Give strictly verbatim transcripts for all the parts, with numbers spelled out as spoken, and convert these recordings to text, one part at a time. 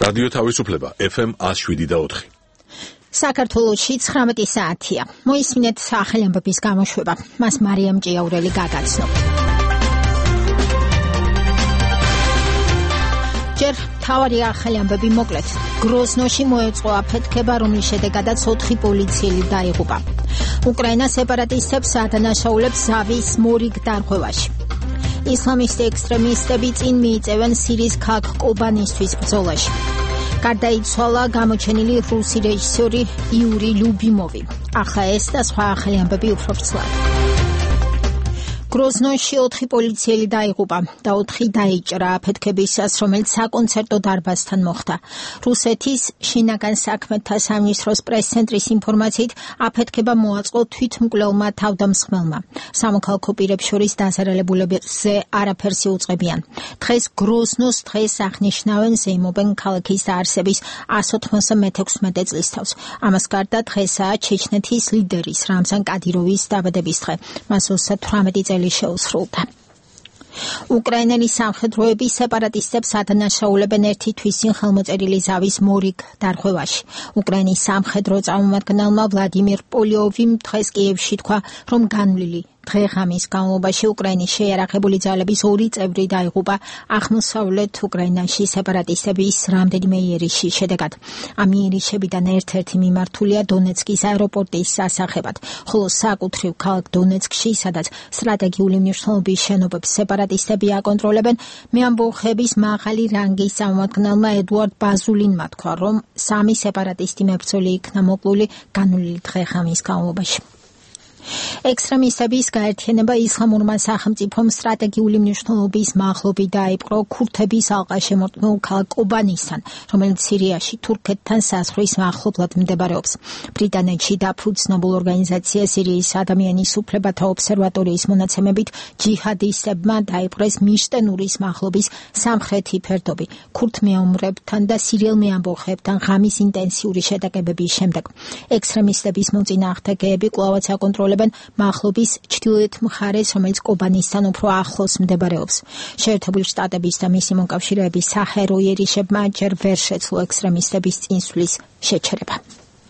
რადიო თავისუფლება ეფ ემ one oh seven და four. საქართველოში ცხრამეტი საათია. მოისმინეთ ახალი ამბების გამოშვება. მას მარიამ ჭიაურელი გაგაცნობ. ჯერ თავარი ახალი ამბები მოკლედ. გროზნოში მოეწყო აფეთქება, რომლის შედეგადაც ოთხი პოლიციელი დაიღუპა. უკრაინა სეპარატისტებს ადანაშაულებს ზავის მორიგ დარღვევაში. ისლამისტი ექსტრემისტები წინ მიიწევენ სირიის ქალაქ კობანისთვის ბრძოლაში. გარდაიცვალა გამოჩენილი რუსი რეჟისორი იური ლუბიმოვი. ახლა ეს და სხვა ახალი ამბები უფრო ვრცლად. გროზნოში ოთხი პოლიციელი დაიღუპა და ოთხი დაიჭრა აფეთქებისას, რომელიც საკონცერტო დარბაზთან მოხდა. რუსეთის შინაგან საქმეთა სამინისტროს პრეს-ცენტრის ინფორმაციით, აფეთქება მოაწყო თვითმკვლელმა თავდამსხმელმა. სამოქალაქო პირებს შორის დაზარალებულებზე არაფერს იუწყებიან. დღეს გროზნოს დღეს აღნიშნავენ, ზეიმობენ ქალაქის დაარსების one ninety-six წლის თავს. ამას გარდა დღესაა ჩეჩნეთის ლიდერის რამზან კადიროვის დაბადების დღე. მას ოცდათხმეტი წელი შეუსრულდა. უკრაინელი სამხედროები სეპარატისტებს ადანაშაულებენ ერთი თვის წინ ხელმოწერილი ზავის მორიგ დარღვევაში. უკრაინის სამხედრო წარმომადგენელმა ვლადიმირ პოლიოვიმ დღეს კიევში თქვა, რომ განვლილი დღე-ღამის განმავლობაში უკრაინის შეიარაღებული ძალების ორი წევრი დაიღუპა აღმოსავლეთ უკრაინაში სეპარატისტების რამდენიმე იერიშის შედეგად. ამ იერიშებიდან ერთ-ერთი მიმართულია დონეცკის აეროპორტის სასახებად, ხოლო საკუთრივ ქალაქ დონეცკში, სადაც სტრატეგიული მნიშვნელობის შენობებს სეპარატისტები აკონტროლებენ, მეამბოხების მაღალი რანგის წარმომადგენელმა ედუარდ ბაზულინმა თქვა, რომ სამი სეპარატისტი მებრძოლი იქნა მოკლული განვლილი დღე-ღამის განმავლობაში. ექსტრემისტების გაერთიანება ისლამურმა სახელმწიფომ სტრატეგიული მნიშვნელობის მაღლობი დაიპყრო ქურთების ალყაშემორტყმულ ქალაქ კობანისთან, რომელიც სირიაში თურქეთთან საზღვრის მახლობლად მდებარეობს. ბრიტანეთში დაფუძნებულ ორგანიზაცია სირიის ადამიანის უფლებათა ობსერვატორიის მონაცემებით, ჯიჰადისტებმა დაიპყრეს მიშტენურის მახლობის სამხრეთი ფერდობი. ქურთ მეომრებთან და სირიელ მეამბოხებთან ღამის ინტენსიური შეტაკებების შემდეგ. ექსტრემისტების მოწინააღმდეგეები კვლავაც აკონტროლებენ მახლობის ჩრდილოეთ მხარეს, რომელიც კობანისთან უფრო ახლოს მდებარეობს. შეერთებული შტატების და მისი მოკავშირეების საჰაერო იერიშებმა ჯერ ვერ შეძლო ექსტრემისტების წინსვლის შეჩერება.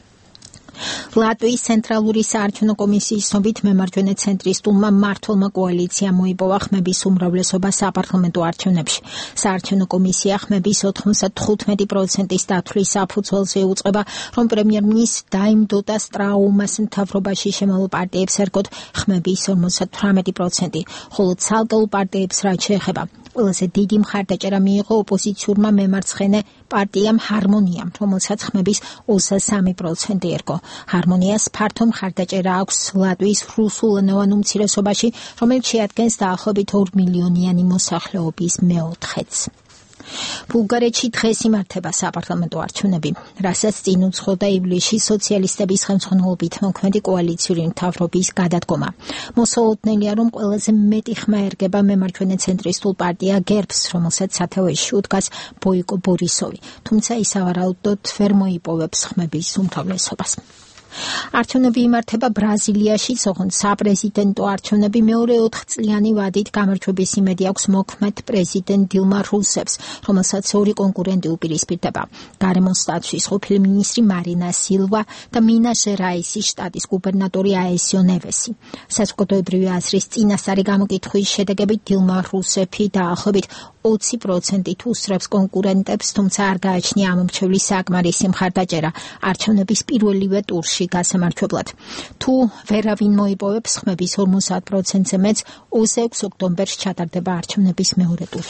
ლატვიის ცენტრალური საარჩევნო კომისიის ცნობით მემარჯვენე ცენტრისტულმა მმართველმა კოალიციამ მოიპოვა ხმების უმრავლესობა საპარლამენტო არჩევნებში. საარჩევნო კომისია ხმების ninety-five პროცენტის დათვლის საფუძველზე უწყება, რომ პრემიერ-მინისტრ დაიმ დოტას ტრაუმას მთავრობაში შემავალ პარტიებს ერგოთ ხმების forty-eight პროცენტი, ხოლო ცალკეულ პარტიებს რაც შეეხება. ყველაზე დიდი მხარდაჭერა მიიღო ოპოზიციურმა მემარცხენე პარტიამ ჰარმონიამ, რომელსაც ხმების twenty-three პროცენტი ერგო. ჰარმონიას ფართო მხარდაჭერა აქვს ლატვიის რუსულენოვან უმცირესობაში, რომელიც შეადგენს დაახლოებით two მილიონიანი მოსახლეობის მეოთხედს. ბულგარეთში დღეს იმართება საპარლამენტო არჩევნები, რასაც წინ უძღოდა ივლისში სოციალისტების ხელმძღვანელობით მოქმედი კოალიციური მთავრობის გადადგომა. მოსალოდნელია, რომ ყველაზე მეტი ხმა ერგება მემარჯვენე ცენტრისტულ პარტია გერბს, რომელსაც სათავეში უდგას ბოიკო ბორისოვი, თუმცა ის ავარაუდოდ ვერ მოიპოვებს ხმების უმრავლესობას. არჩევნები იმართება ბრაზილიაში, ოღონდ საპრეზიდენტო არჩევნები მეორე ოთხწლიანი ვადით გამარჯვების იმედი აქვს მოქმედ პრეზიდენტ დილმა რუსევს, რომელსაც ორი კონკურენტი უპირისპირდება. გარემოს სტატუსის ყოფილი მინისტრი მარინა სილვა და მინას-ჟერაისის შტატის გუბერნატორი აესიო ნევესი. საზოგადოებრივი აზრის წინასწარი გამოკითხვის შედეგებით დილმა რუსევი დაახლოებით twenty პროცენტით უსწრებს კონკურენტებს, თუმცა არ გააჩნია ამომრჩევლის საკმარისი მხარდაჭერა არჩევნების პირველივე ტურში გასამართლებლად. თუ ვერავინ მოიპოვებს ხმების forty პროცენტზე მეც, twenty-six ოქტომბერს ჩატარდება არჩევნების მეორე ტური.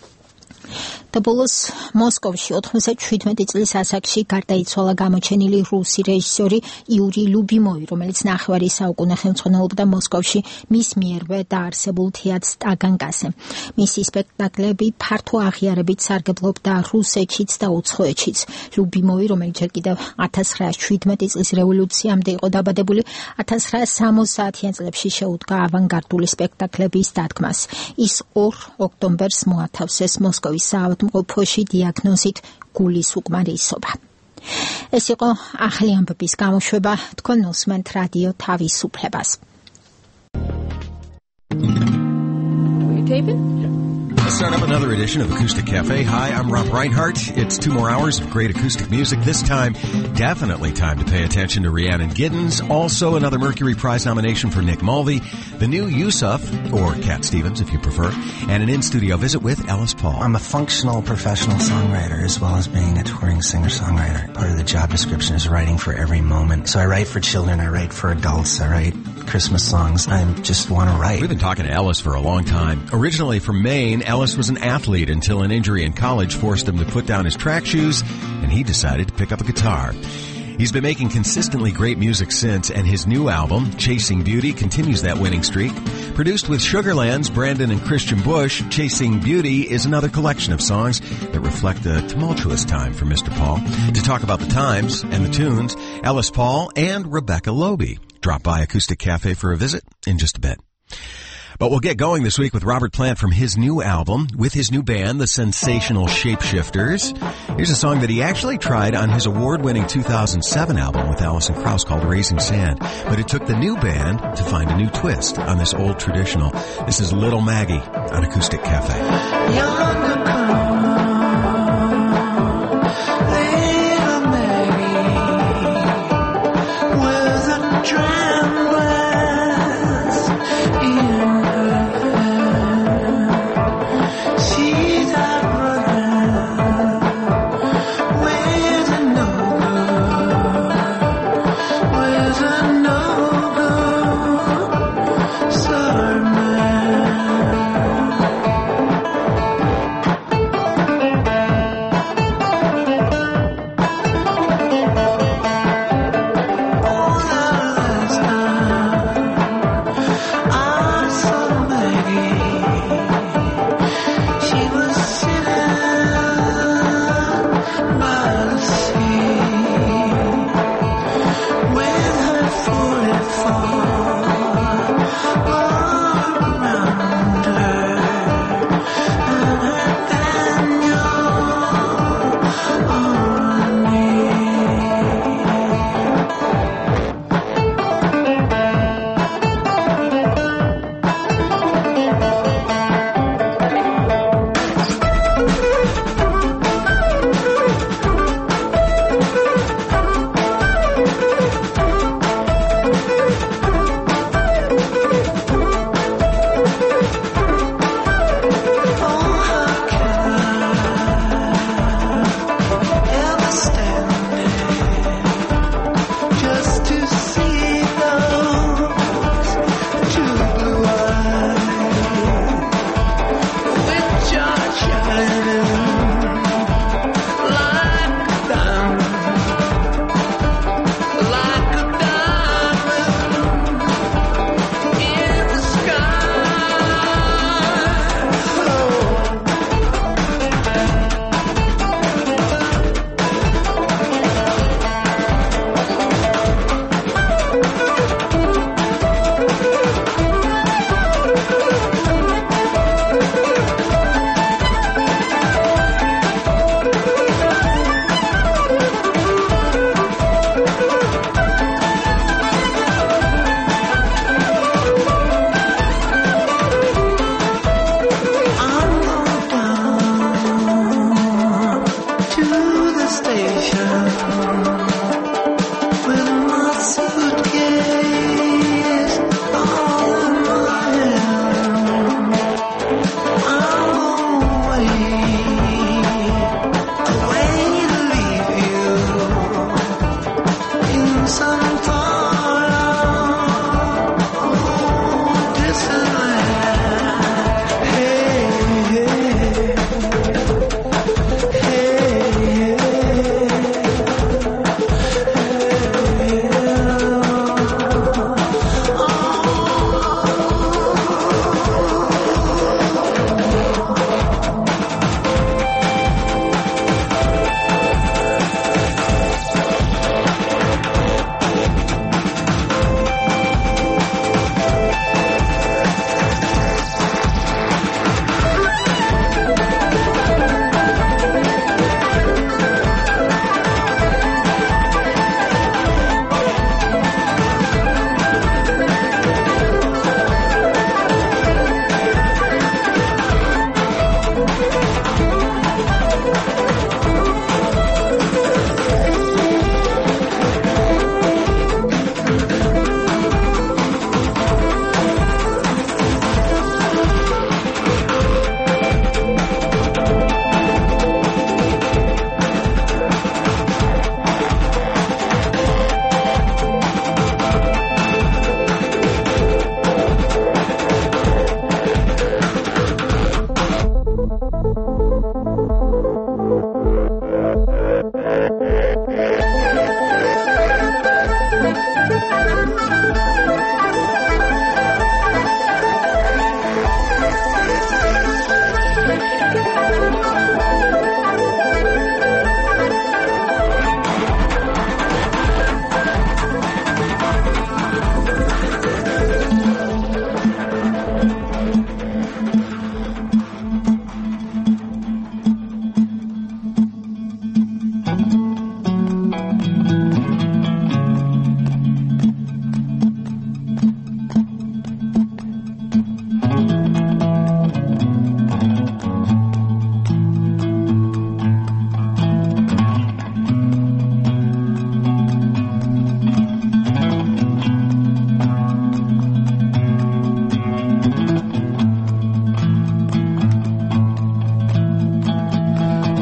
და ბოლოს მოსკოვში ninety-seven წლის ასაკში გარდაიცვალა გამოჩენილი რუსი რეჟისორი იური ლუბიმოვი, რომელიც ნახევარი საუკუნე ხელმძღვანელობდა მოსკოვში მის მიერვე დაარსებულ თეატრ სტაგანკაზე. მისი სპექტაკლები ფართო აღიარებით სარგებლობდა რუსეთშიც და უცხოეთშიც. ლუბიმოვი, რომელიც ჯერ კიდევ nineteen seventy წლის რევოლუციამდე იყო დაბადებული, nineteen sixty-იან წლებში შეუდგა ავანგარდული სპექტაკლების დადგმას. ის ორ ოქტომბერს მოათავსეს მოსკოვის საავადმყოფოში დიაგნოზით გულის უკმარისობა. ეს იყო ახალი ამბების გამოშვება, თქვენ უსმენთ რადიო თავისუფლებას. Were you taping? Yeah. Start up another edition of Acoustic Cafe. Hi, I'm Rob Reinhart. It's two more hours of great acoustic music. This time, definitely time to pay attention to Rhiannon Giddens. Also, another Mercury Prize nomination for Nick Mulvey, the new Yusuf, or Cat Stevens if you prefer, and an in-studio visit with Ellis Paul. I'm a functional professional songwriter as well as being a touring singer-songwriter. Part of the job description is writing for every moment. So I write for children, I write for adults, I write Christmas songs. I just want to write. We've been talking to Ellis for a long time. Originally from Maine, Ellis was an athlete until an injury in college forced him to put down his track shoes, and he decided to pick up a guitar. He's been making consistently great music since, and his new album, Chasing Beauty, continues that winning streak. Produced with Sugarland's Brandon and Christian Bush, Chasing Beauty is another collection of songs that reflect a tumultuous time for Mister Paul. To talk about the times and the tunes, Ellis Paul and Rebecca Loewe drop by Acoustic Cafe for a visit in just a bit. But we'll get going this week with Robert Plant from his new album with his new band, the Sensational Shapeshifters. Here's a song that he actually tried on his award-winning two thousand seven album with Alison Krauss called Raising Sand. But it took the new band to find a new twist on this old traditional. This is Little Maggie on Acoustic Cafe. Younger come, little Maggie, with a dram glass in her hand. She's out running with a no-good, with a no-good summer man.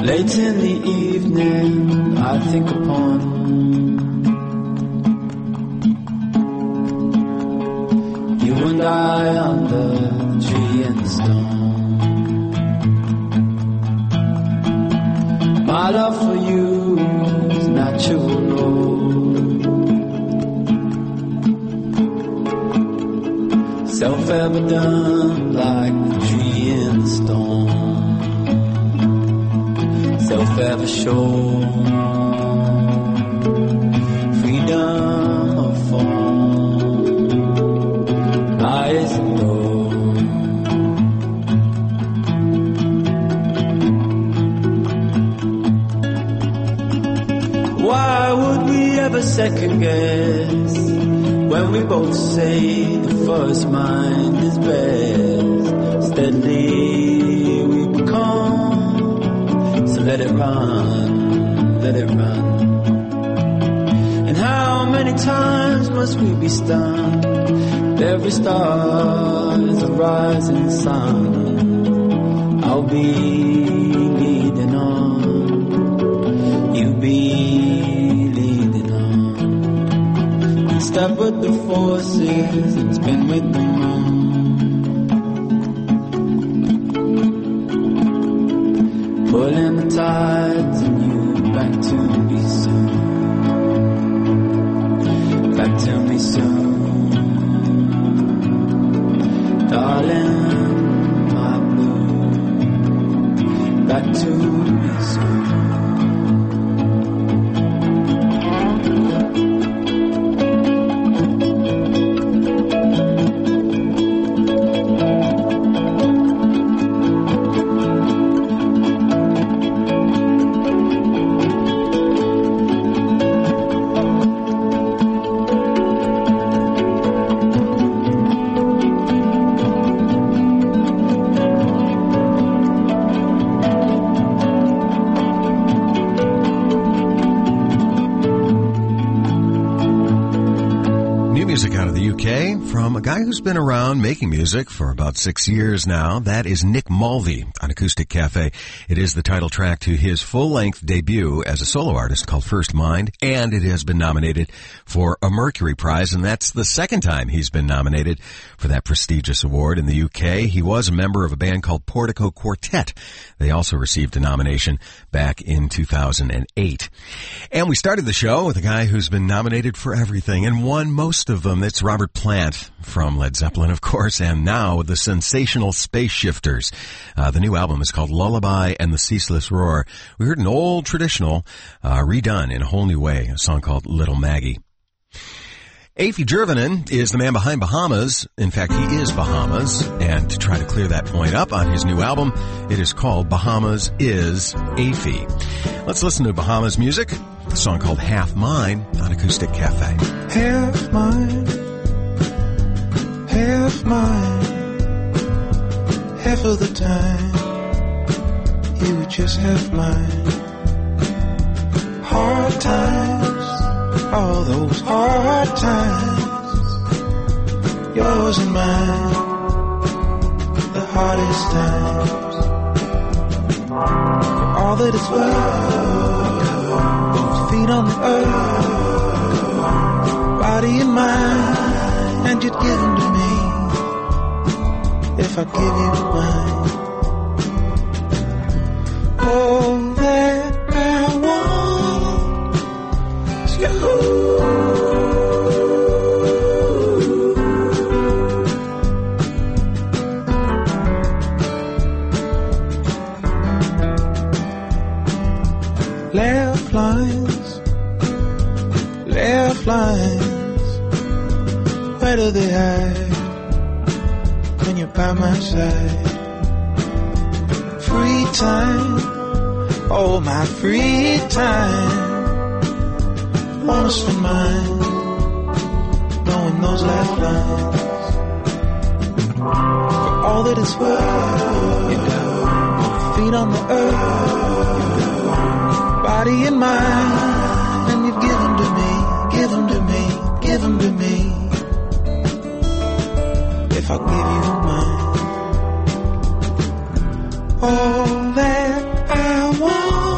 Late in the evening, I think upon you and I under the tree and the stone. My love for you is natural, self-evident like the tree and the stone. Self-ever sure, freedom of form, eyes and door. Why would we ever second guess when we both say the first mind is best? Steadily we become. So let it run, let it run. And how many times must we be stunned? Every star is a rising sun. I'll be leading on, you be leading on. And step with the forces and spin with the moon. Pulling the tides and you back to me soon. Back to me soon. Darling, my blue. Back to me soon. From a guy who's been around making music for about six years now. That is Nick Mulvey on Acoustic Cafe. It is the title track to his full-length debut as a solo artist called First Mind, and it has been nominated for a Mercury Prize, and that's the second time he's been nominated for that prestigious award in the U K. He was a member of a band called Portico Quartet. They also received a nomination back in two thousand eight. And we started the show with a guy who's been nominated for everything and won most of them. It's Robert Plant from Led Zeppelin, of course, and now the sensational Space Shifters. Uh, the new album is called Lullaby and the Ceaseless Roar. We heard an old traditional uh, redone in a whole new way, a song called Little Maggie. Afi Jervanen is the man behind Bahamas. In fact, he is Bahamas. And to try to clear that point up on his new album, it is called Bahamas is Afi. Let's listen to Bahamas music, a song called Half Mine on Acoustic Cafe. Half mine, half mine, half of the time, you were just half mine. Hard times, all those hard times, yours and mine, the hardest times. For all that it's worth, both feet on the earth, body and mind, and you'd give them to me if I give you mine. All that I want is you. Left lines, left lines, where do they hide when you're by my side? Free time, oh my free time, wanna spend mine knowing those left lines. For all that it's worth, you got feet on the earth, you got body and mind, and you've given to me, give them to me, give them to me, if I give you mine. All that I want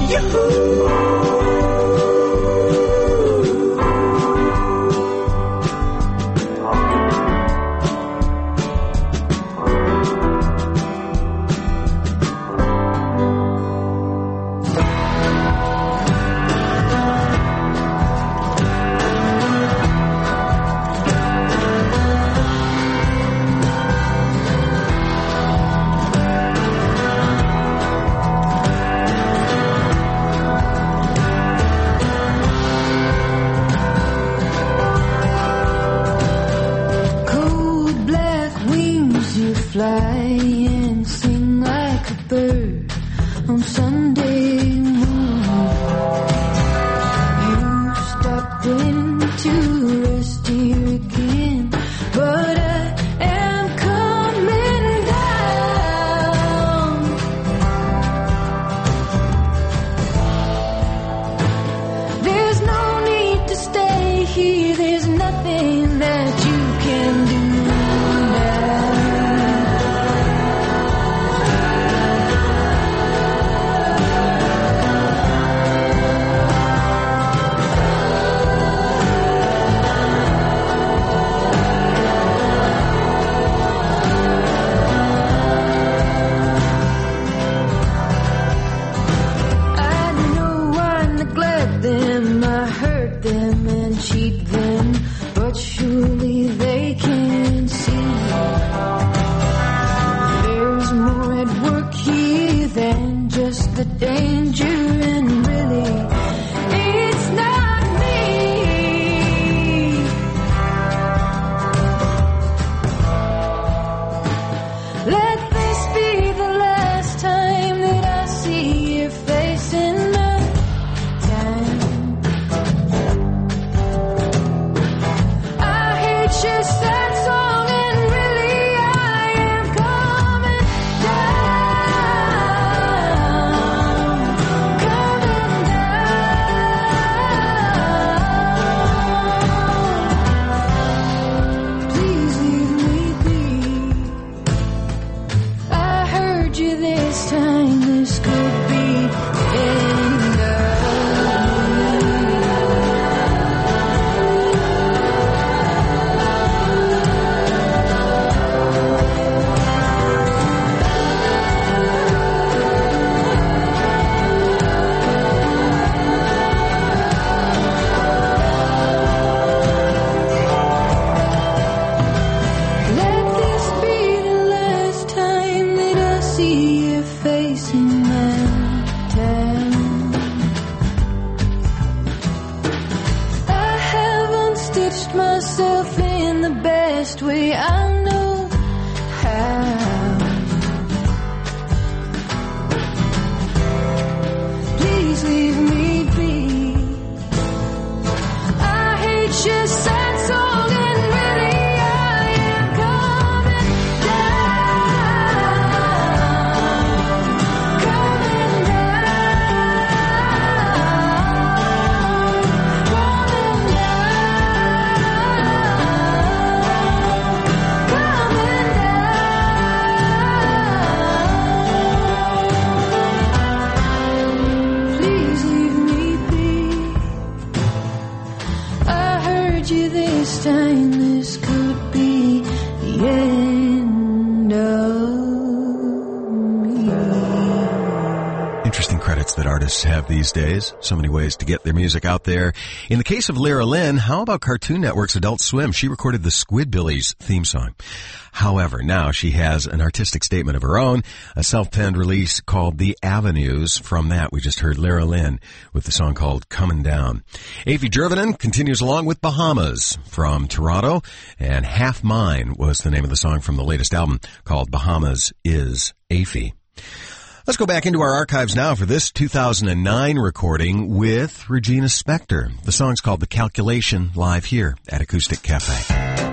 Have these days. So many ways to get their music out there. In the case of Lyra Lynn, how about Cartoon Network's Adult Swim? She recorded the Squidbillies theme song. However, now she has an artistic statement of her own, a self-penned release called The Avenues. From that, we just heard Lyra Lynn with the song called Comin' Down. Aoife Jurvanen continues along with Bahamas from Toronto, and Half Mine was the name of the song from the latest album called Bahamas Is Aoife. Let's go back into our archives now for this two thousand nine recording with Regina Spektor. The song's called The Calculation, live here at Acoustic Cafe.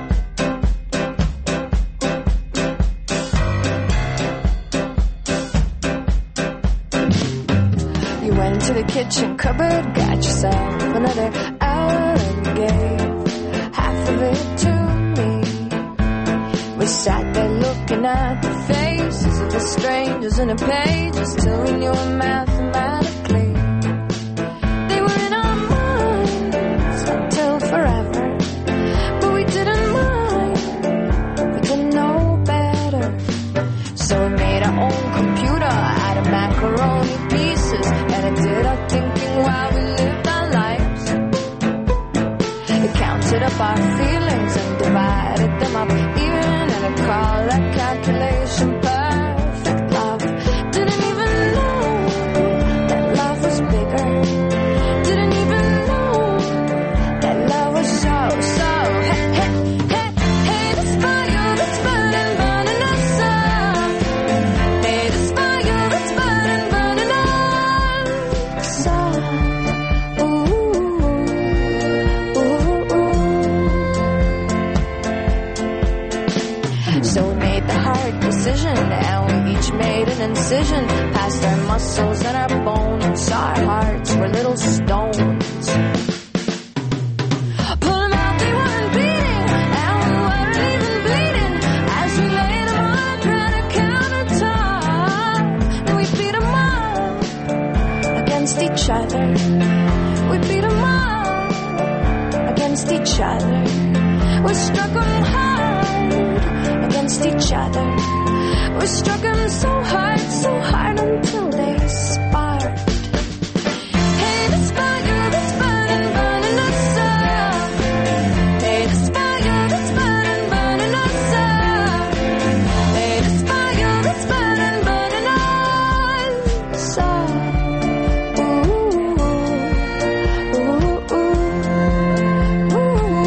You went to the kitchen cupboard, got yourself another hour and gave half of it to me. We sat there looking at the faces of the strangers in a page, just telling you mathematically So we made the hard decision, and we each made an incision past our muscles and our bones, so our hearts were little stones. Pull them out, they weren't beating, and we weren't even bleeding as we laid them on a granite countertop. And we beat them up against each other. We beat them up against each other. We struck them hard against each other. We struck them so hard, so hard until they sparked. Hey, this fire that's burning, burning us up. Hey, this fire that's burning, burning us up. Hey, this fire that's burning, burning us up. Ooh, ooh, ooh, ooh,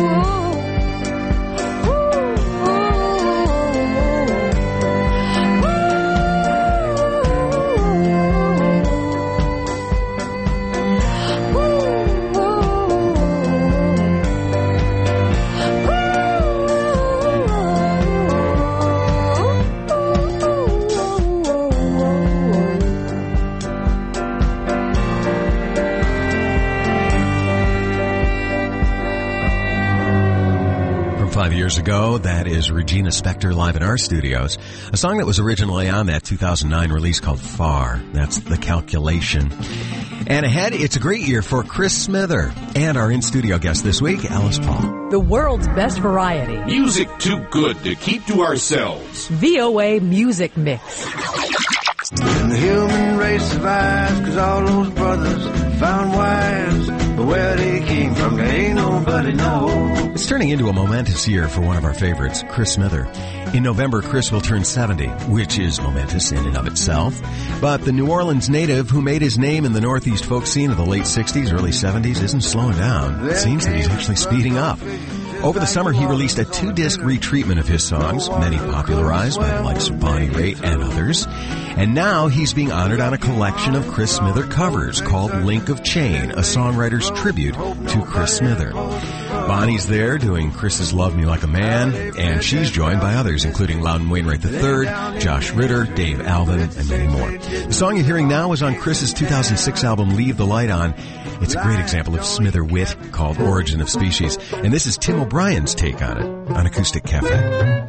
Five years ago, that is Regina Spektor live in our studios. A song that was originally on that two thousand nine release called Far. That's The Calculation. And ahead, it's a great year for Chris Smither. And our in-studio guest this week, Alice Paul. The world's best variety. Music too good to keep to ourselves. V O A Music Mix. And the human race survives cause all those brothers found wives. But where they came from, there ain't nobody knows. It's turning into a momentous year for one of our favorites, Chris Smither. In November, Chris will turn seventy, which is momentous in and of itself. But the New Orleans native who made his name in the Northeast folk scene of the late sixties, early seventies isn't slowing down. It seems that he's actually speeding up. Over the summer, he released a two-disc retreatment of his songs, many popularized by the likes of Bonnie Raitt and others. And now he's being honored on a collection of Chris Smither covers called Link of Chain, a songwriter's tribute to Chris Smither. Bonnie's there doing Chris's Love Me Like a Man, and she's joined by others, including Loudon Wainwright the third, Josh Ritter, Dave Alvin, and many more. The song you're hearing now is on Chris's two thousand six album Leave the Light On. It's a great example of Smither wit called Origin of Species, and this is Tim O'Brien's take on it on Acoustic Cafe.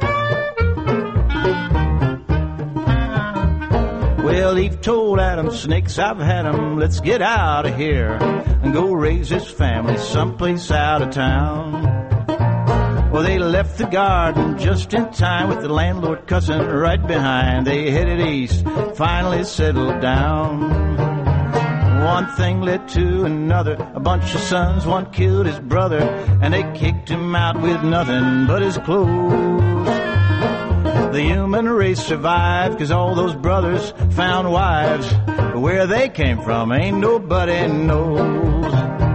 Well, Eve told Adam, snakes, I've had 'em, let's get out of here and go raise this family someplace out of town. Well, they left the garden just in time with the landlord cussing right behind. They headed east, finally settled down. One thing led to another, a bunch of sons, one killed his brother, and they kicked him out with nothing but his clothes. The human race survived cause all those brothers found wives, but where they came from ain't nobody knows.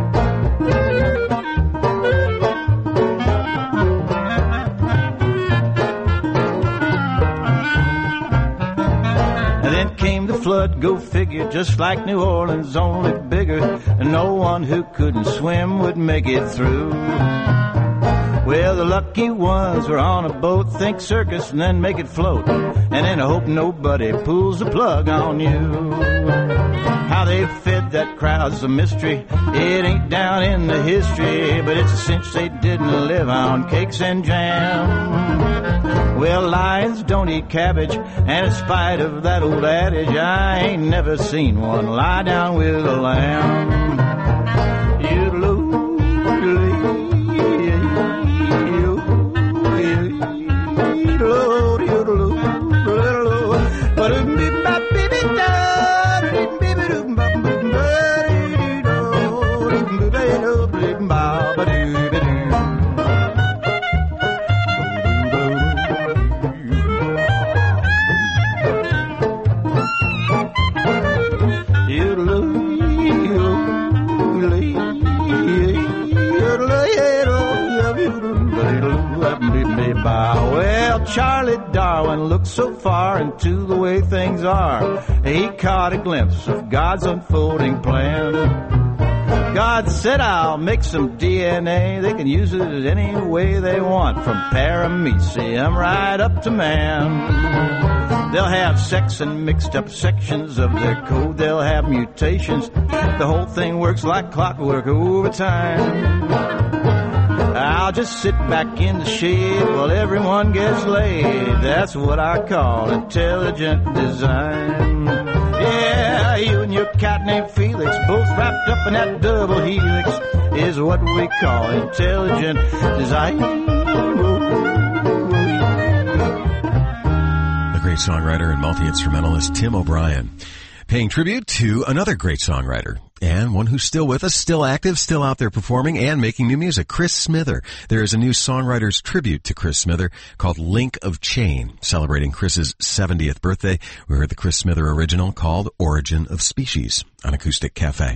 And then came the flood, go figure, just like New Orleans, only bigger, and no one who couldn't swim would make it through. Well, the lucky ones were on a boat, think circus, and then make it float, and then hope nobody pulls the plug on you. How they fed that crowd's a mystery, it ain't down in the history, but it's a cinch they didn't live on cakes and jam. Well, lions don't eat cabbage, and in spite of that old adage, I ain't never seen one lie down with a lamb. You Well, Charlie Darwin looked so far into the way things are, he caught a glimpse of God's unfolding plan. God said I'll make some D N A. They can use it any way they want, from paramecium right up to man. They'll have sex and mixed up sections of their code. They'll have mutations. The whole thing works like clockwork over time. I'll just sit back in the shade while everyone gets laid. That's what I call intelligent design. Yeah, you and your cat named Felix, both wrapped up in that double helix, is what we call intelligent design. The great songwriter and multi-instrumentalist Tim O'Brien, paying tribute to another great songwriter, and one who's still with us, still active, still out there performing and making new music, Chris Smither. There is a new songwriter's tribute to Chris Smither called Link of Chain, celebrating Chris's seventieth birthday. We heard the Chris Smither original called Origin of Species on Acoustic Cafe.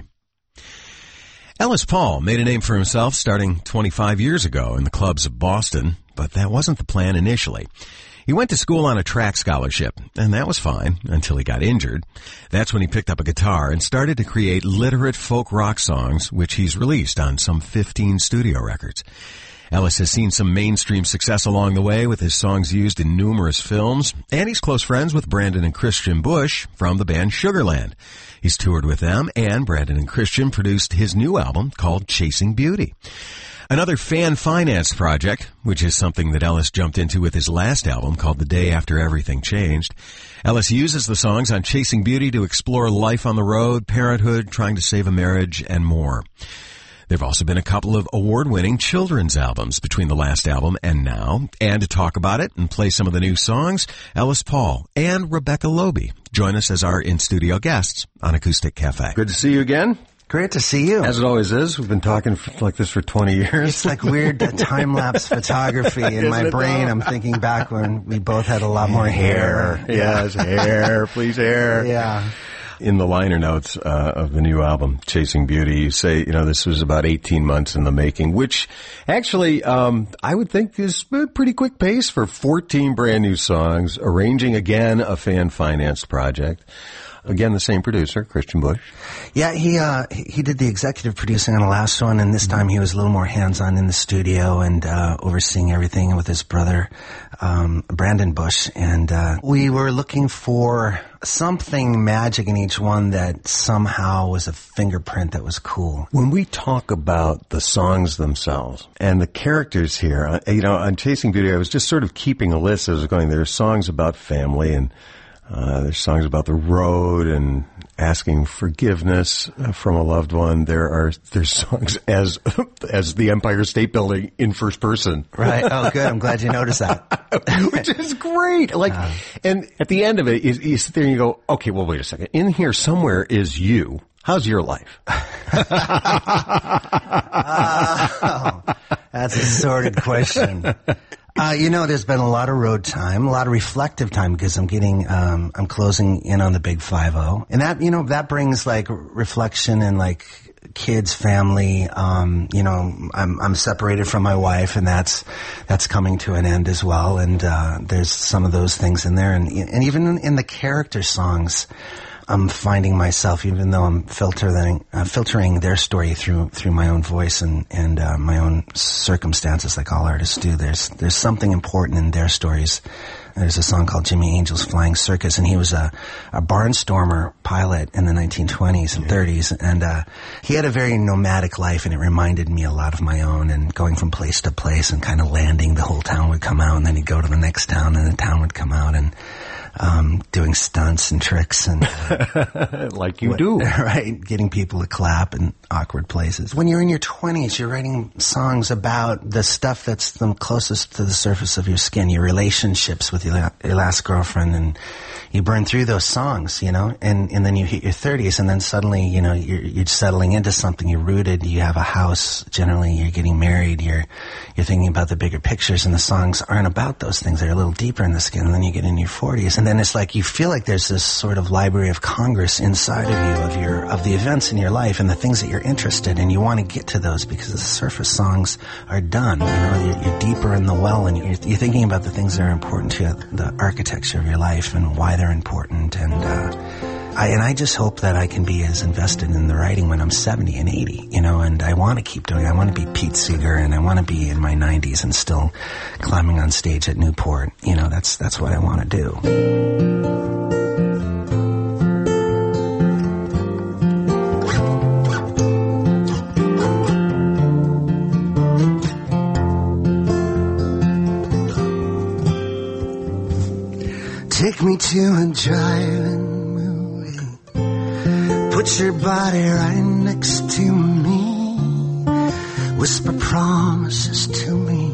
Ellis Paul made a name for himself starting twenty-five years ago in the clubs of Boston, but that wasn't the plan initially. He went to school on a track scholarship, and that was fine until he got injured. That's when he picked up a guitar and started to create literate folk rock songs, which he's released on some fifteen studio records. Ellis has seen some mainstream success along the way with his songs used in numerous films, and he's close friends with Brandon and Christian Bush from the band Sugarland. He's toured with them, and Brandon and Christian produced his new album called Chasing Beauty. Another fan-financed project, which is something that Ellis jumped into with his last album called The Day After Everything Changed. Ellis uses the songs on Chasing Beauty to explore life on the road, parenthood, trying to save a marriage, and more. There have also been a couple of award-winning children's albums between the last album and now. And to talk about it and play some of the new songs, Ellis Paul and Rebecca Loby join us as our in-studio guests on Acoustic Cafe. Good to see you again. Great to see you. As it always is. We've been talking for, like this for twenty years. It's like weird time-lapse photography in my brain. I'm thinking back when we both had a lot more hair. hair. Yes, hair. Please, hair. Yeah. In the liner notes uh, of the new album, Chasing Beauty, you say, you know, this was about eighteen months in the making, which actually um, I would think is a pretty quick pace for fourteen brand new songs, arranging again a fan-financed project. Again, the same producer, Christian Bush. Yeah, he uh he did the executive producing on the last one, and this time he was a little more hands-on in the studio and uh overseeing everything with his brother, um Brandon Bush. And uh we were looking for something magic in each one that somehow was a fingerprint that was cool. When we talk about the songs themselves and the characters here, you know, on Chasing Beauty, I was just sort of keeping a list as I was going. There are songs about family, and Uh, there's songs about the road and asking forgiveness from a loved one. There are there's songs as as the Empire State Building in first person. Right. Oh, good. I'm glad you noticed that. Which is great. Like, uh, and at the end of it, you, you sit there and you go, okay, well, wait a second. In here somewhere is you. How's your life? uh, oh, that's a sordid question. Uh, you know, there's been a lot of road time, a lot of reflective time, because I'm getting, um, I'm closing in on the big five oh. And that, you know, that brings like reflection and like kids, family. Um, you know, I'm, I'm separated from my wife, and that's, that's coming to an end as well. And, uh, there's some of those things in there. And, and even in, in the character songs, I'm finding myself, even though I'm filtering uh, filtering their story through through my own voice and and uh, my own circumstances, like all artists do. There's there's something important in their stories. There's a song called Jimmy Angel's Flying Circus, and he was a, a barnstormer pilot in the nineteen twenties and yeah. thirties, and uh, he had a very nomadic life, and it reminded me a lot of my own, and going from place to place and kind of landing. The whole town would come out, and then he'd go to the next town, and the town would come out, and Um, doing stunts and tricks and uh, like you what, do, right? Getting people to clap in awkward places. When you're in your twenties, you're writing songs about the stuff that's the closest to the surface of your skin, your relationships with your, your last girlfriend, and you burn through those songs, you know. And and then you hit your thirties, and then suddenly, you know, you're you're settling into something. You're rooted. You have a house. Generally, you're getting married. You're you're thinking about the bigger pictures, and the songs aren't about those things. They're a little deeper in the skin. And then you get in your forties, and then it's like you feel like there's this sort of Library of Congress inside of you of your of the events in your life and the things that you're interested in. You want to get to those because the surface songs are done. You know, you're, you're deeper in the well, and you're, you're thinking about the things that are important to you, the architecture of your life and why they're important. And uh, I, and I just hope that I can be as invested in the writing when I'm seventy and eighty, you know, and I want to keep doing it. I want to be Pete Seeger, and I want to be in my nineties and still climbing on stage at Newport. You know, that's, that's what I want to do. Take me to a drive-in movie. Put your body right next to me. Whisper promises to me.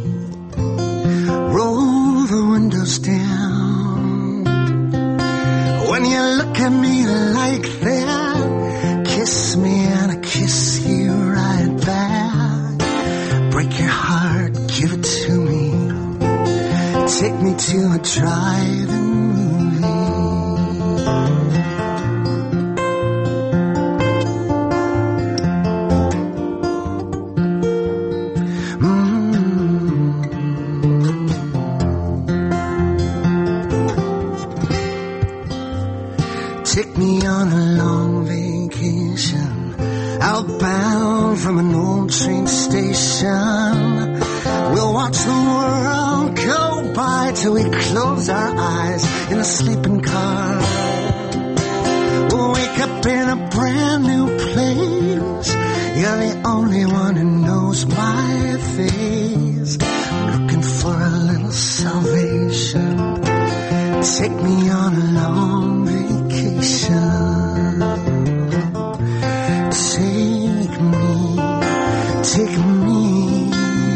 Roll the windows down. When you look at me like that, kiss me and I kiss you right back. Break your heart, give it to me. Take me to a drive-in movie. Take me on a long vacation, outbound from an old train station. We'll watch the world go by till we close our eyes in a sleeping car. We'll wake up in a brand new place. You're the only one who knows my face. I'm looking for a little salvation. Take me on a long vacation. Take me, take me.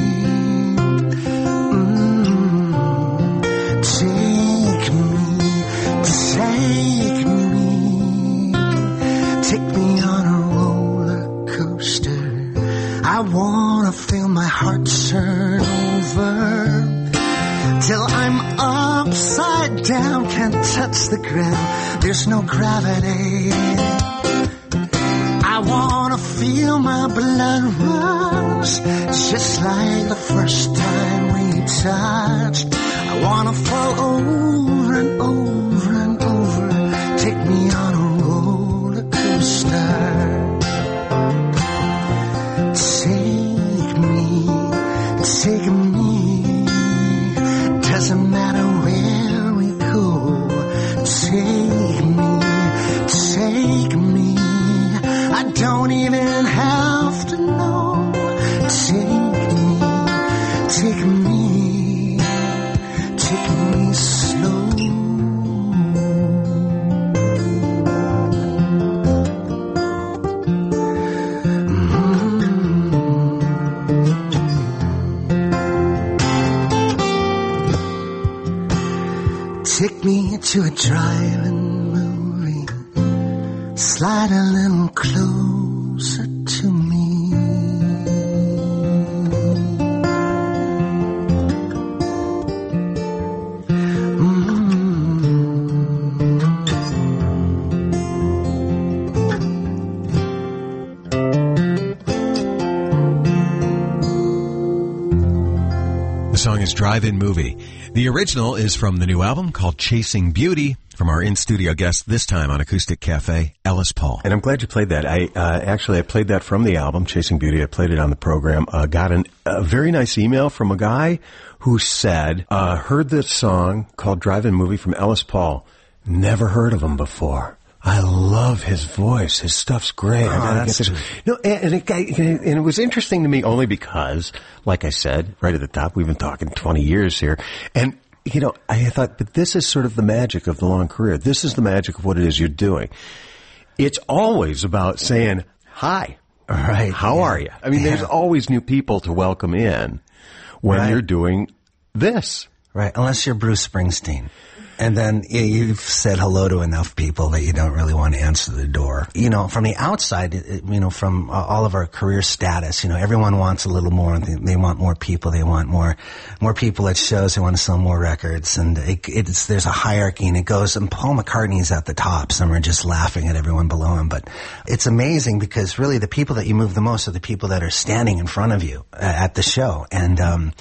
Mm, take me, take me. Take me on a roller coaster. I wanna feel my heart turn over. Till I'm upside down, can't touch the ground, there's no gravity. I wanna feel my blood rush, just like the first time we touched. I wanna fall over and over and over. Take me on a roller coaster. Take me, take me. Doesn't matter where we go. Take me, take me. I don't even have to know. Take me, take me, take me slow. Take me to a drive-in movie. Slide a little closer to me. The song is Drive-In Movie. The original is from the new album called Chasing Beauty, from our in-studio guest this time on Acoustic Cafe, Ellis Paul. And I'm glad you played that. I uh, actually I played that from the album Chasing Beauty. I played it on the program. Uh, got an, a very nice email from a guy who said, uh, heard this song called Drive-In Movie from Ellis Paul. Never heard of him before. I love his voice. His stuff's great. Oh, I gotta that's get this. No, and, and, it, and it was interesting to me only because, like I said, right at the top, we've been talking twenty years here, and you know, I thought, but this is sort of the magic of the long career. This is the magic of what it is you're doing. It's always about saying hi. All right. How yeah. are you? I mean, yeah. there's always new people to welcome in when right. you're doing this. Right. Unless you're Bruce Springsteen. And then you've said hello to enough people that you don't really want to answer the door. You know, from the outside, you know, from all of our career status, you know, everyone wants a little more. They want more people. They want more, more people at shows. They want to sell more records. And it, it's, there's a hierarchy and it goes, and Paul McCartney's at the top. Some are just laughing at everyone below him. But it's amazing because really the people that you move the most are the people that are standing in front of you at the show. And, um,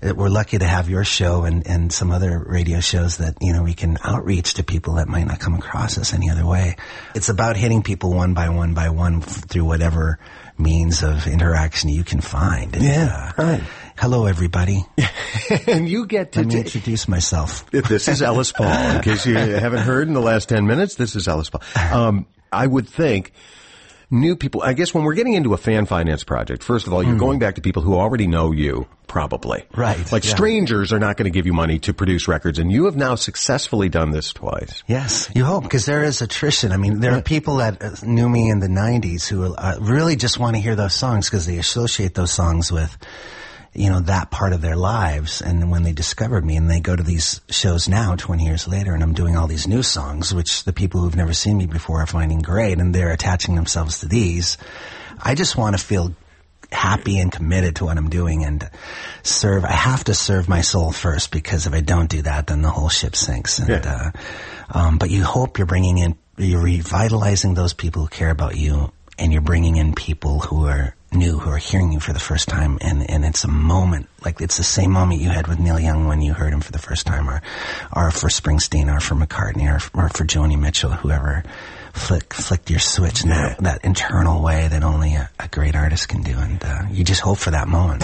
we're lucky to have your show and, and some other radio shows that, you know, we can outreach to people that might not come across us any other way. It's about hitting people one by one by one through whatever means of interaction you can find. And, Yeah, uh, right. Hello, everybody. And you get to Let me ta- introduce myself. This is Ellis Paul. In case you haven't heard in the last ten minutes, this is Ellis Paul. Um, I would think new people, I guess when we're getting into a fan finance project, first of all, you're Mm. going back to people who already know you, probably. Right, Like yeah. strangers are not going to give you money to produce records, and you have now successfully done this twice. Yes, you hope, because there is attrition. I mean, there are people that uh, knew me in the nineties who uh, really just want to hear those songs because they associate those songs with, you know, that part of their lives. And when they discovered me, and they go to these shows now, twenty years later, and I'm doing all these new songs, which the people who've never seen me before are finding great, and they're attaching themselves to these. I just want to feel happy and committed to what I'm doing and serve. I have to serve my soul first, because if I don't do that, then the whole ship sinks. And, Yeah. uh, um, but you hope you're bringing in, you're revitalizing those people who care about you, and you're bringing in people who are new, who are hearing you for the first time. And, and it's a moment, like it's the same moment you had with Neil Young when you heard him for the first time, or, or for Springsteen, or for McCartney, or, or for Joni Mitchell, whoever flick, flicked your switch in that, that internal way that only a, a great artist can do. And, uh, you just hope for that moment.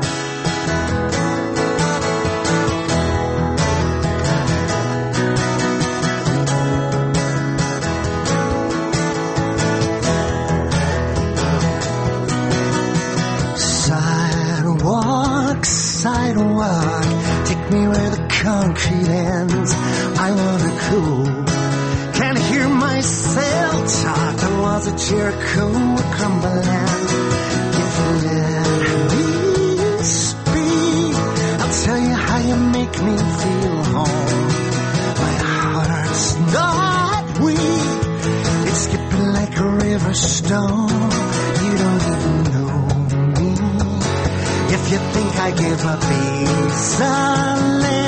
Sidewalk, sidewalk, take me where the concrete ends. I wanna go. Can't hear myself talk. The walls of Jericho are crumbling. If you let me speak, I'll tell you how you make me feel home. My heart's not weak. It's skipping like a river stone. You don't even know me. If you think I give up easily,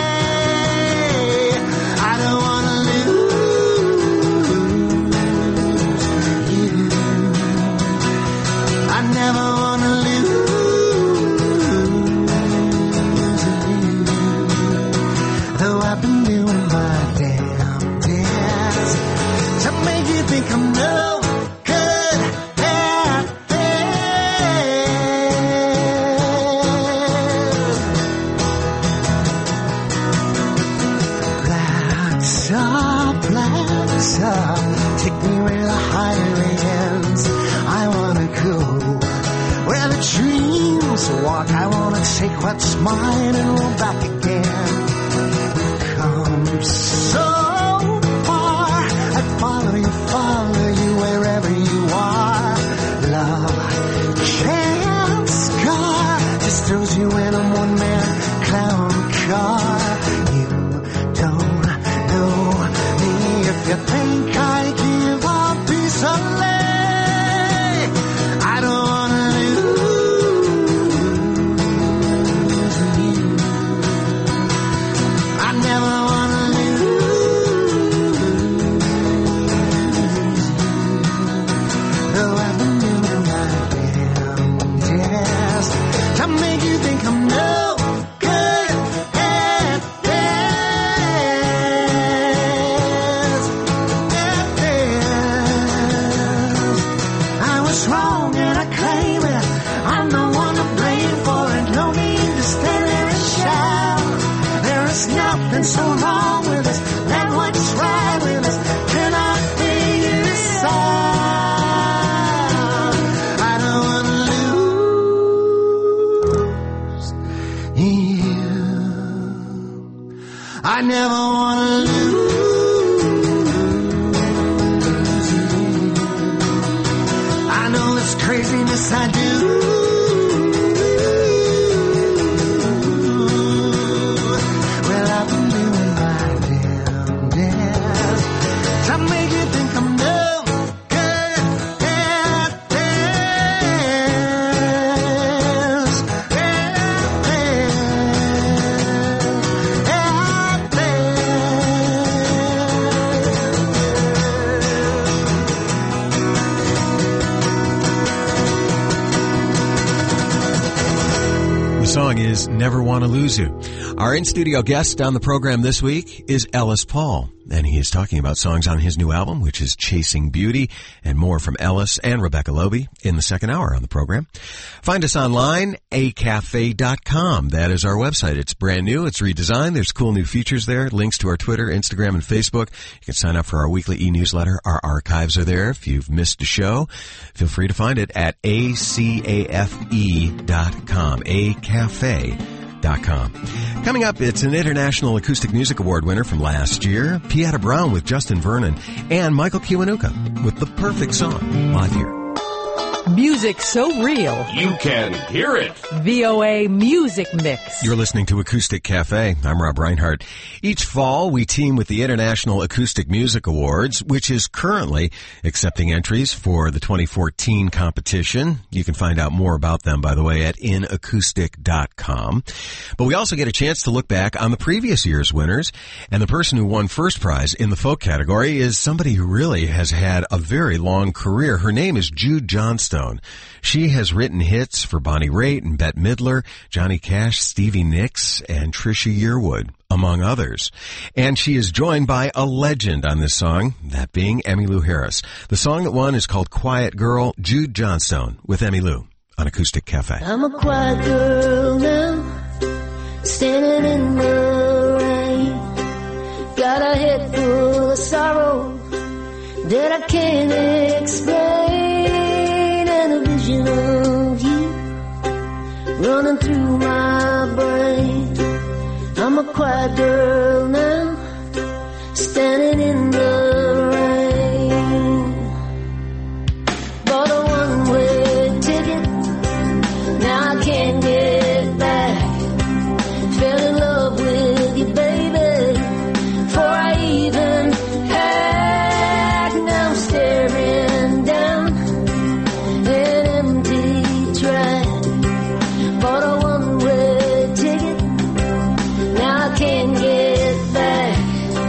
I don't wanna lose you. I never wanna lose you. Though I've been doing my damnedest to make you think I'm no good at this. Blacks up, blacks up, take me where the highway ends. I wanna go where the dreams walk. I wanna take what's mine and roll back again. We've come so far, I follow you, follow you wherever you are. Love can't scar, just throws you in a one-man clown car. You don't know me. If you think I give up easily, I don't wanna lose you. I never wanna lose you. Though I've been doing my damnedest to make you think I'm no good at this. I was wrong and I claim it. I'm the one to blame for it. No need to stand there and shout. There is nothing so wrong with us than what's right with us. Can I figure this out? I don't wanna lose you. I never wanna lose you. I know this craziness I do. Well, I've been doing my damnedest to make you think I'm no good at this. At this. At this. song is Never Wanna Lose You. Our in-studio guest on the program this week is Ellis Paul, and he is talking about songs on his new album, which is Chasing Beauty, and more from Ellis and Rebecca Loby in the second hour on the program. Find us online, a cafe dot com. That is our website. It's brand new. It's redesigned. There's cool new features there, links to our Twitter, Instagram, and Facebook. You can sign up for our weekly e-newsletter. Our archives are there. If you've missed a show, feel free to find it at a cafe dot com. a cafe dot com. Coming up, it's an International Acoustic Music Award winner from last year, Pieta Brown with Justin Vernon, and Michael Kiwanuka with The Perfect Song, live here. Music so real. You can hear it. V O A Music Mix. You're listening to Acoustic Cafe. I'm Rob Reinhardt. Each fall, we team with the International Acoustic Music Awards, which is currently accepting entries for the twenty fourteen competition. You can find out more about them, by the way, at in acoustic dot com. But we also get a chance to look back on the previous year's winners, and the person who won first prize in the folk category is somebody who really has had a very long career. Her name is Jude Johnstone. She has written hits for Bonnie Raitt and Bette Midler, Johnny Cash, Stevie Nicks, and Trisha Yearwood, among others. And she is joined by a legend on this song, that being Emmylou Harris. The song that won is called Quiet Girl, Jude Johnstone with Emmylou on Acoustic Cafe. I'm a quiet girl now, standing in the rain. Got a head full of sorrow that I can't explain. And a vision of you running through my brain. I'm a quiet girl now, standing in the rain. Bought a one-way ticket, now I can't get back. Fell in love with you, baby, before I even had. Now I'm staring down an empty track. Bought a one-way ticket, now I can't get back.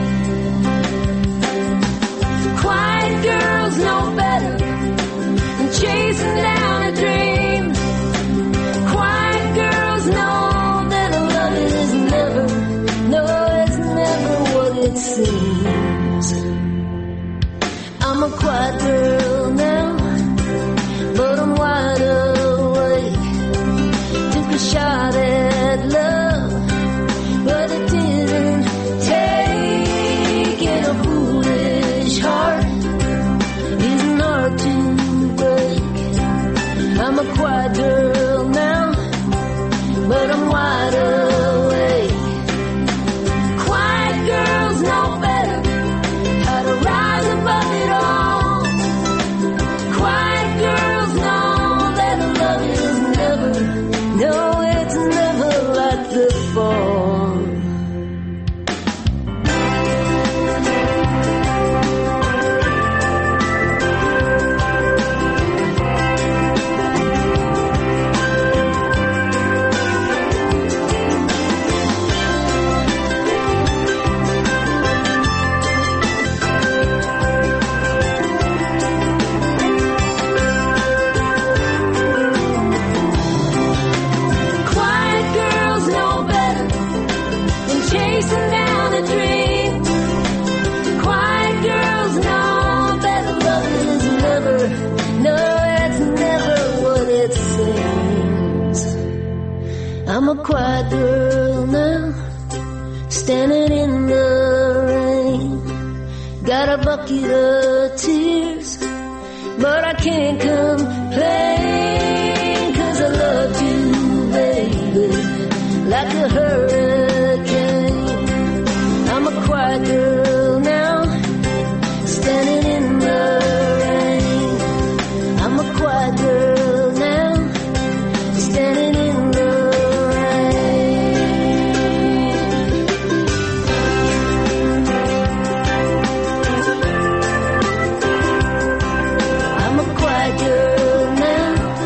Quiet girls know better than chasing down a dream. Quiet girls know that love is never, no, it's never what it seems. I'm a quiet girl now, but I'm wide awake. Took a shot at love, but it didn't take. And a foolish heart isn't hard to break. I'm a quiet girl now, but I'm wide awake. Quiet girls know better how to rise above it all. Quiet girls know that love is never, no, it's never like before. Quiet girls know better than chasing down a dream. Quiet girls know that love is never, no, it's never what it seems. I'm a quiet girl now, standing in the rain. Got a bucket of tears, but I can't complain, 'cause I love you, baby, like a hurricane. I'm a quiet girl now, standing in the rain. I'm a quiet girl now, standing in the rain. I'm a quiet girl now,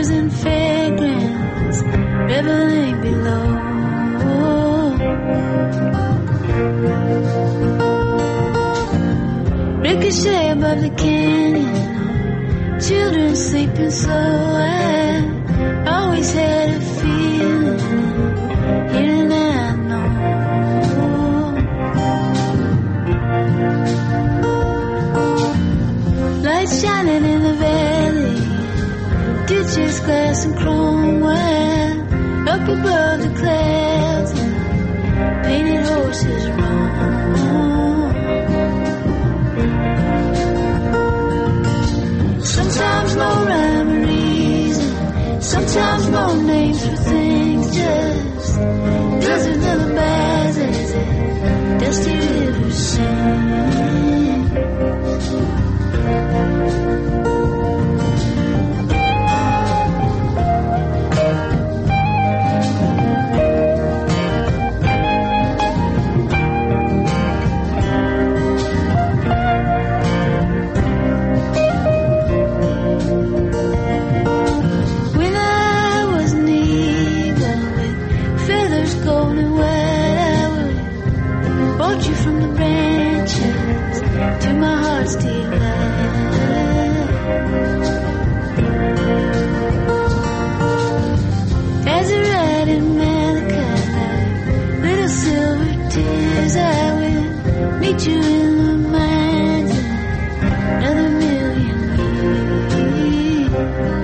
rivers and fairgrounds, reveling below. Ricochet above the canyon, children sleeping slow. I always had a feeling, here and I know. Lights shining in the valley, ditches, glass and chrome. While up above the clouds, painted horses roam. Sometimes no rhyme or reason, sometimes no names for things, just desert lullabies as the dusty rivers sing. To my heart's delight, as I ride in Malachi, little silver tears, I will meet you in the mines in another million years.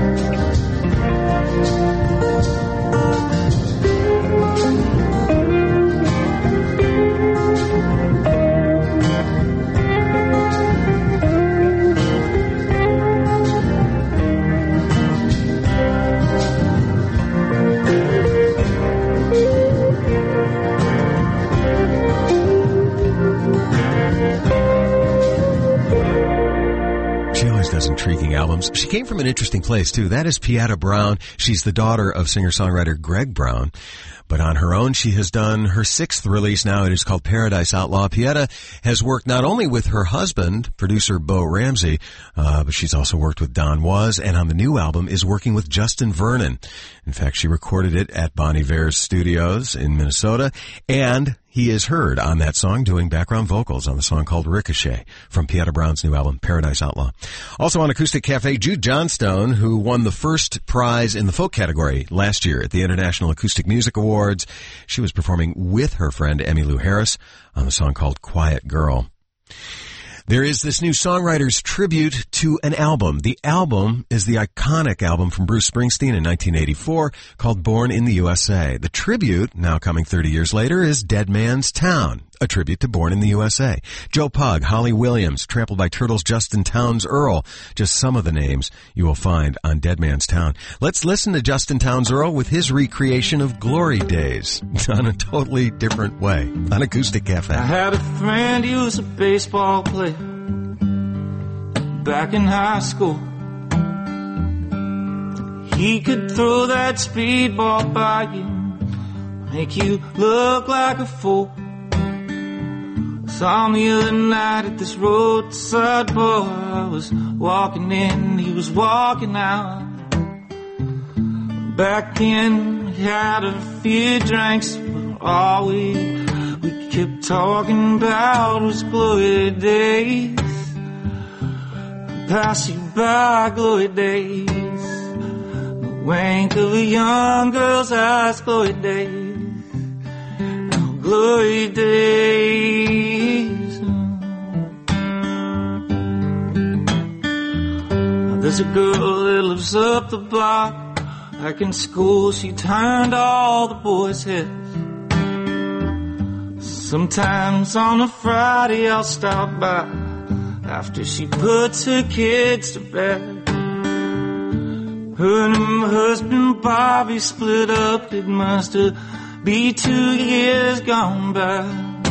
Does intriguing albums. She came from an interesting place too. That is Pietta Brown. She's the daughter of singer-songwriter Greg Brown. But on her own, she has done her sixth release now. It is called Paradise Outlaw. Pietta has worked not only with her husband, producer Bo Ramsey, uh, but she's also worked with Don Was, and on the new album is working with Justin Vernon. In fact, she recorded it at Bon Iver's studios in Minnesota, and he is heard on that song doing background vocals on the song called Ricochet from Pietta Brown's new album, Paradise Outlaw. Also on Acoustic Cafe, Jude Johnstone, who won the first prize in the folk category last year at the International Acoustic Music Awards. She was performing with her friend Emmylou Harris on the song called Quiet Girl. There is this new songwriter's tribute to an album. The album is the iconic album from Bruce Springsteen in nineteen eighty-four called Born in the U S A. The tribute, now coming thirty years later, is Dead Man's Town, a tribute to Born in the U S A. Joe Pug, Holly Williams, Trampled by Turtles, Justin Townes Earle, just some of the names you will find on Dead Man's Town. Let's listen to Justin Townes Earle with his recreation of Glory Days on a totally different way on Acoustic Cafe. I had a friend, he was a baseball player back in high school. He could throw that speedball by you, make you look like a fool. Saw him the other night at this roadside bar. I was walking in, he was walking out. Back then, we had a few drinks, but all we, we kept talking about was glory days. Pass you by, glory days. The wank of a young girl's eyes, glory days. Oh, glory days. There's a girl that lives up the block. Back in school, she turned all the boys' heads. Sometimes on a Friday, I'll stop by after she puts her kids to bed. Her and her husband Bobby split up. It must have been two years gone by.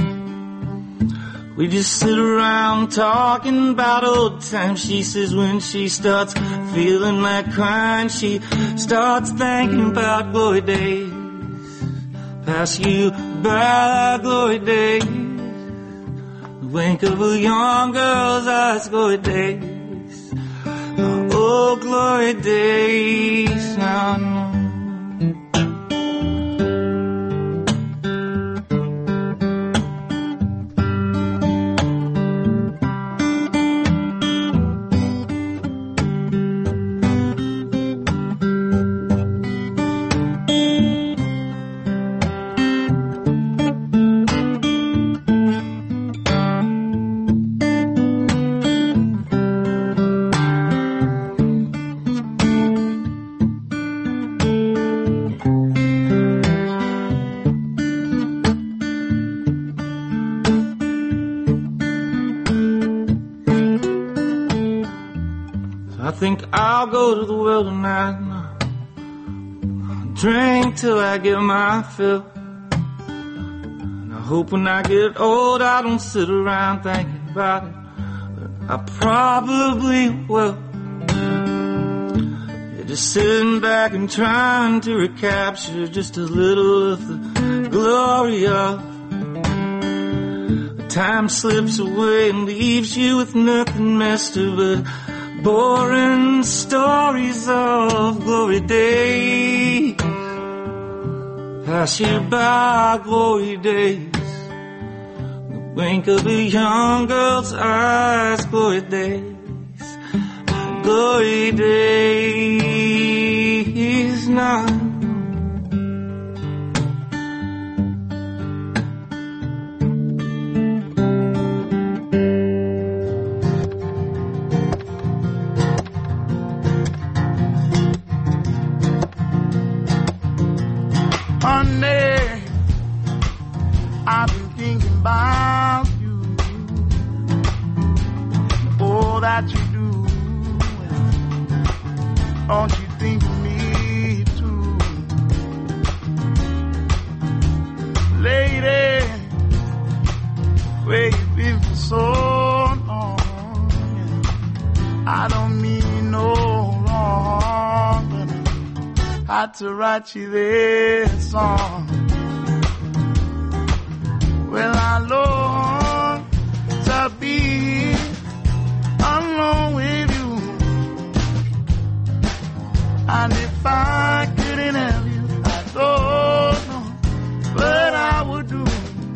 We just sit around talking about old times. She says when she starts feeling like crying, she starts thinking about glory days. Pass you by, glory days. Wink of a young girl's eyes, glory days. Oh, glory days. I'll go to the well tonight and I'll drink till I get my fill. And I hope when I get old I don't sit around thinking about it, but I probably will. Yeah, just sitting back and trying to recapture just a little of the glory of. Time slips away and leaves you with nothing, mister, but boring stories of glory days. Pass you by, glory days. The wink of a young girl's eyes, glory days. Glory days now. Honey, I've been thinking about you, all that you do. Don't you think of me too? Lady, where you been for so long? I don't mean no wrong, but I had to write you this song. Well, I long to be alone with you, and if I couldn't have you, I don't know what I would do.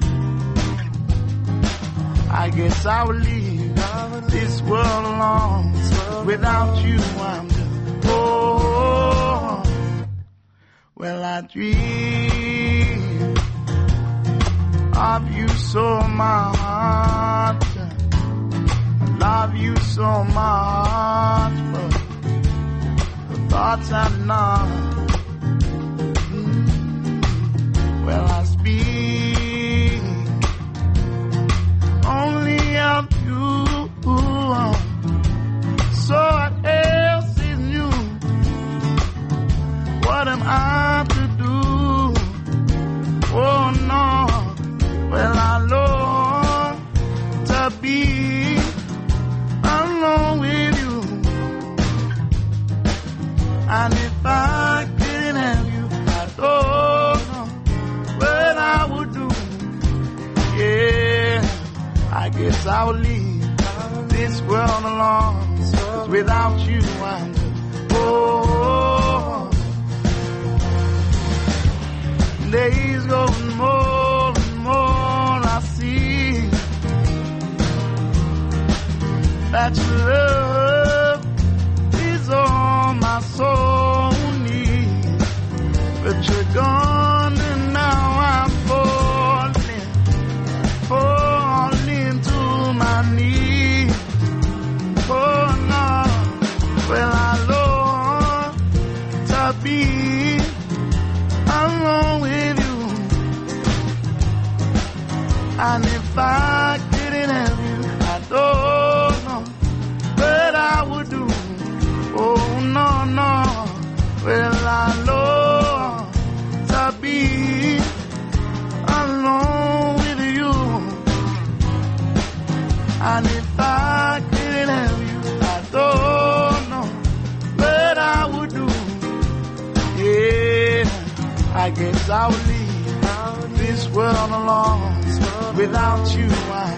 I guess I would leave this world alone. Without you, I'm just oh. Well, I dream of you so much. I love you so much, but the thoughts are not. Mm. Well, I speak only of you. So what else is new? What am I to do? Oh no. Well, I long to be alone with you, and if I couldn't have you, I don't know what I would do. Yeah, I guess I would leave this world alone. 'Cause without you, I'm just, oh. Days go more and more, I see that your love is all my soul needs. But you're gone and now I'm falling, falling to my knees. Oh no, well I long to be alone with you, and if I couldn't have you, I don't know what I would do. Oh no, no, well I long to be alone with you, and if I couldn't have you, I don't know what I would do. Yeah, I guess I would leave this world alone. Without you, I'm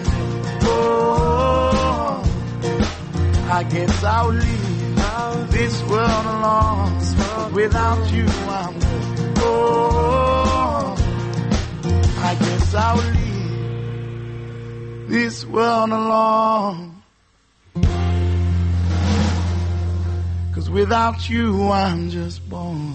oh. I guess I would leave this world alone. Without you, I'm oh. I guess I would leave this world alone. 'Cause without you, I'm just born.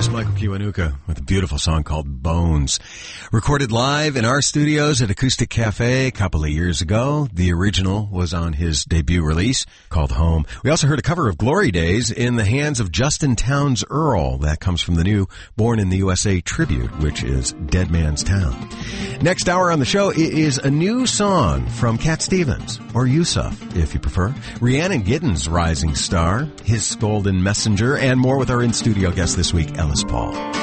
Michael Kiwanuka with a beautiful song called Bones. Recorded live in our studios at Acoustic Cafe a couple of years ago. The original was on his debut release called Home. We also heard a cover of Glory Days in the hands of Justin Townes Earl. That comes from the new Born in the U S A tribute, which is Dead Man's Town. Next hour on the show is a new song from Cat Stevens, or Yusuf, if you prefer. Rhiannon Giddens, rising star, his golden messenger, and more with our in-studio guest this week, Ellis Paul.